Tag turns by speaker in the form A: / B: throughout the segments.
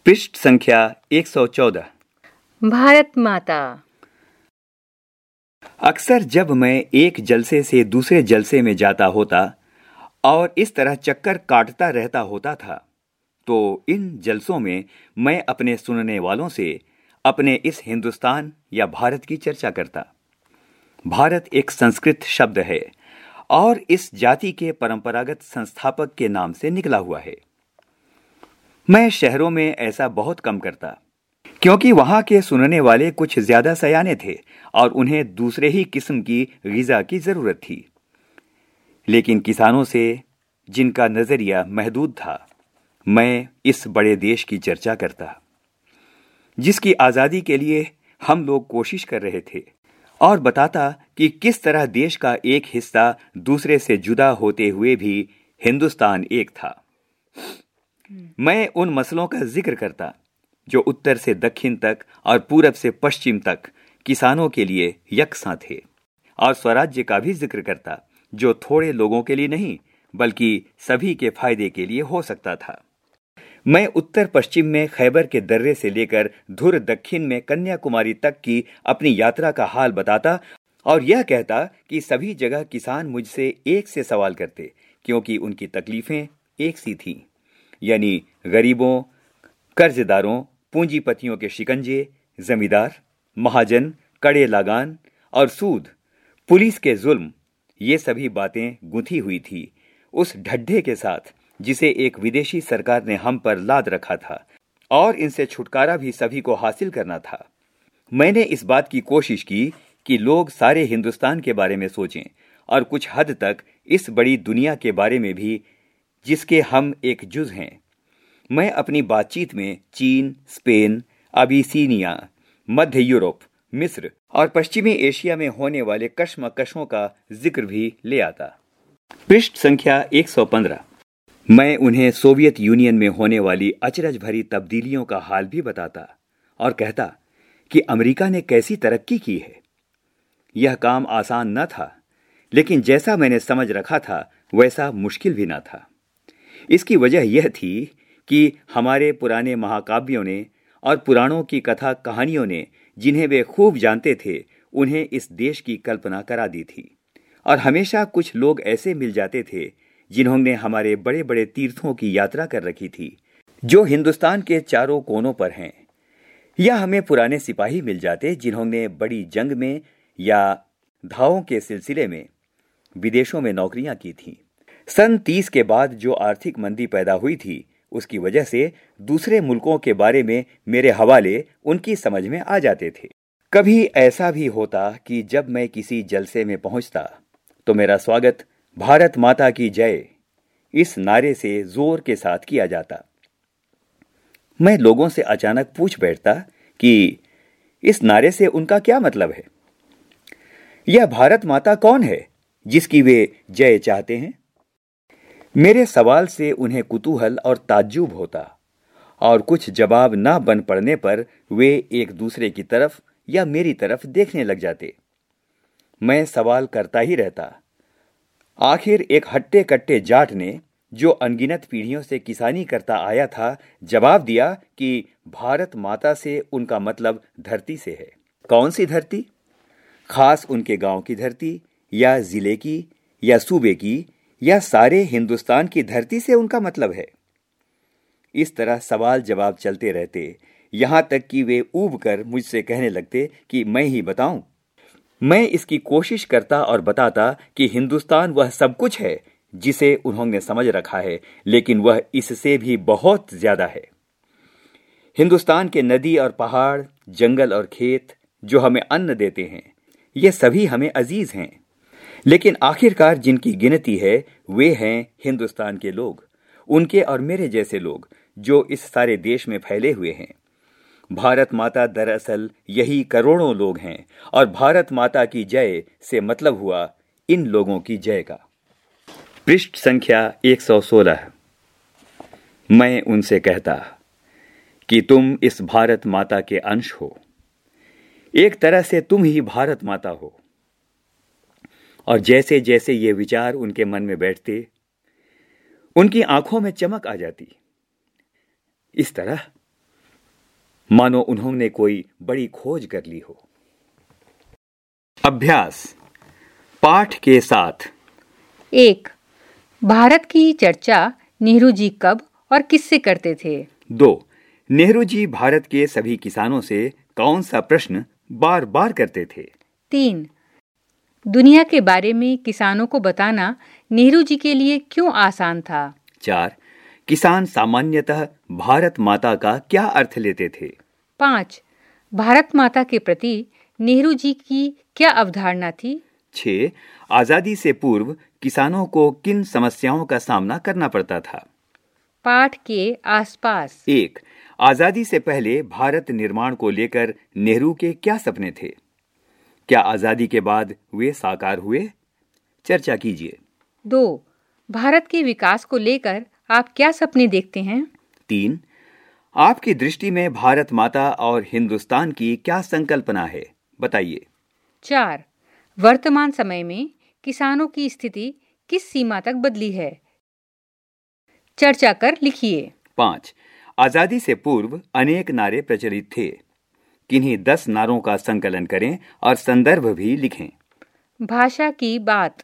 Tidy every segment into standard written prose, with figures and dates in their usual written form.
A: पृष्ठ संख्या 114।
B: भारत माता।
A: अक्सर जब मैं एक जलसे से दूसरे जलसे में जाता होता और इस तरह चक्कर काटता रहता होता था, तो इन जलसों में मैं अपने सुनने वालों से अपने इस हिंदुस्तान या भारत की चर्चा करता। भारत एक संस्कृत शब्द है और इस जाति के परंपरागत संस्थापक के नाम से निकला हुआ है। मैं शहरों में ऐसा बहुत कम करता, क्योंकि वहां के सुनने वाले कुछ ज्यादा सयाने थे और उन्हें दूसरे ही किस्म की ग़िज़ा की जरूरत थी। लेकिन किसानों से, जिनका नजरिया महदूद था, मैं इस बड़े देश की चर्चा करता, जिसकी आजादी के लिए हम लोग कोशिश कर रहे थे, और बताता कि किस तरह देश का एक हिस्सा दूसरे से जुदा होते हुए भी हिंदुस्तान एक था। मैं उन मसलों का जिक्र करता जो उत्तर से दक्षिण तक और पूरब से पश्चिम तक किसानों के लिए यकसां थे, और स्वराज्य का भी जिक्र करता जो थोड़े लोगों के लिए नहीं बल्कि सभी के फायदे के लिए हो सकता था। मैं उत्तर पश्चिम में खैबर के दर्रे से लेकर धुर दक्षिण में कन्याकुमारी तक की अपनी यात्रा का हाल बताता और यह कहता कि सभी जगह किसान मुझसे एक से सवाल करते, क्योंकि उनकी तकलीफें एक सी थीं, यानी गरीबों, कर्जदारों, पूंजीपतियों के शिकंजे, जमींदार, महाजन, कड़े लगान और सूद, पुलिस के जुल्म, ये सभी बातें गुंथी हुई थी उस ढड्ढे के साथ जिसे एक विदेशी सरकार ने हम पर लाद रखा था, और इनसे छुटकारा भी सभी को हासिल करना था। मैंने इस बात की कोशिश की कि लोग सारे हिंदुस्तान के बारे में सोचें और कुछ हद तक इस बड़ी दुनिया के बारे में भी, जिसके हम एक जुज हैं। मैं अपनी बातचीत में चीन, स्पेन, अबिसीनिया, मध्य यूरोप, मिस्र और पश्चिमी एशिया में होने वाले कशमकशों का जिक्र भी ले आता। पृष्ठ संख्या 115। मैं उन्हें सोवियत यूनियन में होने वाली अचरज भरी तब्दीलियों का हाल भी बताता और कहता कि अमेरिका ने कैसी तरक्की की है। यह काम आसान न था, लेकिन जैसा मैंने समझ रखा था वैसा मुश्किल भी न था। इसकी वजह यह थी कि हमारे पुराने महाकाव्यों ने और पुराणों की कथा कहानियों ने, जिन्हें वे खूब जानते थे, उन्हें इस देश की कल्पना करा दी थी। और हमेशा कुछ लोग ऐसे मिल जाते थे जिन्होंने हमारे बड़े बड़े तीर्थों की यात्रा कर रखी थी, जो हिंदुस्तान के चारों कोनों पर हैं। या हमें पुराने सिपाही मिल जाते जिन्होंने बड़ी जंग में या धावों के सिलसिले में विदेशों में नौकरियां की थीं। सन 30 के बाद जो आर्थिक मंदी पैदा हुई थी, उसकी वजह से दूसरे मुल्कों के बारे में मेरे हवाले उनकी समझ में आ जाते थे। कभी ऐसा भी होता कि जब मैं किसी जलसे में पहुंचता तो मेरा स्वागत भारत माता की जय इस नारे से जोर के साथ किया जाता। मैं लोगों से अचानक पूछ बैठता कि इस नारे से उनका क्या मतलब है। यह भारत माता कौन है जिसकी वे जय चाहते हैं? मेरे सवाल से उन्हें कुतूहल और ताज्जुब होता, और कुछ जवाब न बन पड़ने पर वे एक दूसरे की तरफ या मेरी तरफ देखने लग जाते। मैं सवाल करता ही रहता। आखिर एक हट्टे कट्टे जाट ने, जो अनगिनत पीढ़ियों से किसानी करता आया था, जवाब दिया कि भारत माता से उनका मतलब धरती से है। कौन सी धरती? खास उनके गांव की धरती, या जिले की, या सूबे की, या सारे हिंदुस्तान की धरती से उनका मतलब है। इस तरह सवाल जवाब चलते रहते, यहां तक कि वे ऊब कर मुझसे कहने लगते कि मैं ही बताऊं। मैं इसकी कोशिश करता और बताता कि हिंदुस्तान वह सब कुछ है जिसे उन्होंने समझ रखा है, लेकिन वह इससे भी बहुत ज्यादा है। हिंदुस्तान के नदी और पहाड़, जंगल और खेत जो हमें अन्न देते हैं, ये सभी हमें अजीज हैं, लेकिन आखिरकार जिनकी गिनती है वे हैं हिंदुस्तान के लोग, उनके और मेरे जैसे लोग जो इस सारे देश में फैले हुए हैं। भारत माता दरअसल यही करोड़ों लोग हैं, और भारत माता की जय से मतलब हुआ इन लोगों की जय का। पृष्ठ संख्या 116। मैं उनसे कहता कि तुम इस भारत माता के अंश हो। एक तरह से तुम ही भारत माता हो। और जैसे जैसे ये विचार उनके मन में बैठते, उनकी आंखों में चमक आ जाती। इस तरह मानो उन्होंने कोई बड़ी खोज कर ली हो। अभ्यास पाठ के साथ।
B: 1. भारत की चर्चा नेहरू जी कब और किससे करते थे?
A: 2. नेहरू जी भारत के सभी किसानों से कौन सा प्रश्न बार बार करते थे?
B: 3. दुनिया के बारे में किसानों को बताना नेहरू जी के लिए क्यों आसान था?
A: 4. किसान सामान्यतः भारत माता का क्या अर्थ लेते थे?
B: 5. भारत माता के प्रति नेहरू जी की क्या अवधारणा थी?
A: 6. आजादी से पूर्व किसानों को किन समस्याओं का सामना करना पड़ता था?
B: पाठ के आसपास।
A: 1. आजादी से पहले भारत निर्माण को लेकर नेहरू के क्या सपने थे? क्या आजादी के बाद वे साकार हुए? चर्चा कीजिए।
B: 2. भारत के विकास को लेकर आप क्या सपने देखते हैं?
A: 3. आपकी दृष्टि में भारत माता और हिंदुस्तान की क्या संकल्पना है? बताइए।
B: 4. वर्तमान समय में किसानों की स्थिति किस सीमा तक बदली है? चर्चा कर लिखिए।
A: 5. आजादी से पूर्व अनेक नारे प्रचलित थे। किन्हीं 10 नारों का संकलन करें और संदर्भ भी लिखें।
B: भाषा की बात।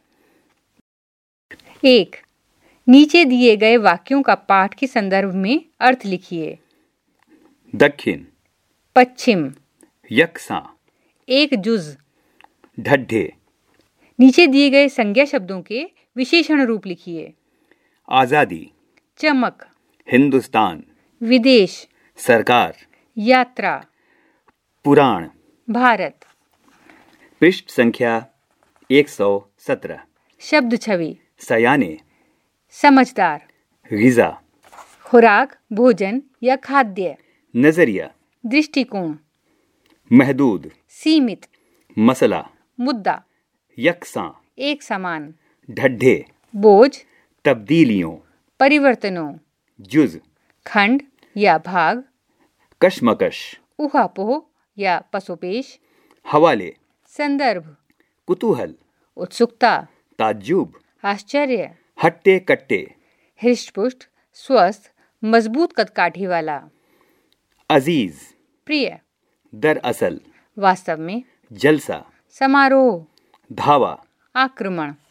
B: 1. नीचे दिए गए वाक्यों का पाठ के संदर्भ में अर्थ लिखिए।
A: दक्षिण,
B: पश्चिम,
A: यकसा,
B: एक जुज।
A: ढड्ढे।
B: नीचे दिए गए संज्ञा शब्दों के विशेषण रूप लिखिए।
A: आजादी,
B: चमक,
A: हिंदुस्तान,
B: विदेश,
A: सरकार,
B: यात्रा,
A: पुराण।
B: भारत।
A: पृष्ठ संख्या 117।
B: शब्द छवि।
A: सयाने,
B: समझदार,
A: गिजा,
B: खुराक, भोजन या खाद्य।
A: नजरिया,
B: दृष्टिकोण,
A: महदूद,
B: सीमित,
A: मसला,
B: मुद्दा,
A: यकसा,
B: एक समान,
A: ढड्ढे,
B: बोझ,
A: तब्दीलियों,
B: परिवर्तनों,
A: जुज,
B: खंड या भाग,
A: कशमकश,
B: ऊहापोह या पसोपेश,
A: हवाले,
B: संदर्भ,
A: कुतूहल,
B: उत्सुकता,
A: ताज्जुब,
B: आश्चर्य,
A: हट्टे कट्टे,
B: हृष्टपुष्ट, स्वस्थ, मजबूत कदकाठी वाला,
A: अजीज,
B: प्रिय,
A: दरअसल,
B: वास्तव में,
A: जलसा,
B: समारोह,
A: धावा,
B: आक्रमण।